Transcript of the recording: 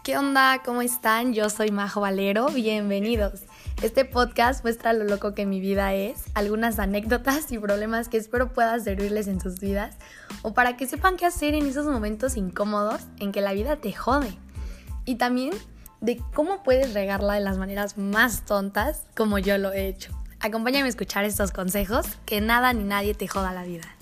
¿Qué onda? ¿Cómo están? Yo soy Majo Valero, bienvenidos. Este podcast muestra lo loco que mi vida es, algunas anécdotas y problemas que espero pueda servirles en sus vidas o para que sepan qué hacer en esos momentos incómodos en que la vida te jode. Y también de cómo puedes regarla de las maneras más tontas como yo lo he hecho. Acompáñame a escuchar estos consejos, que nada ni nadie te joda la vida.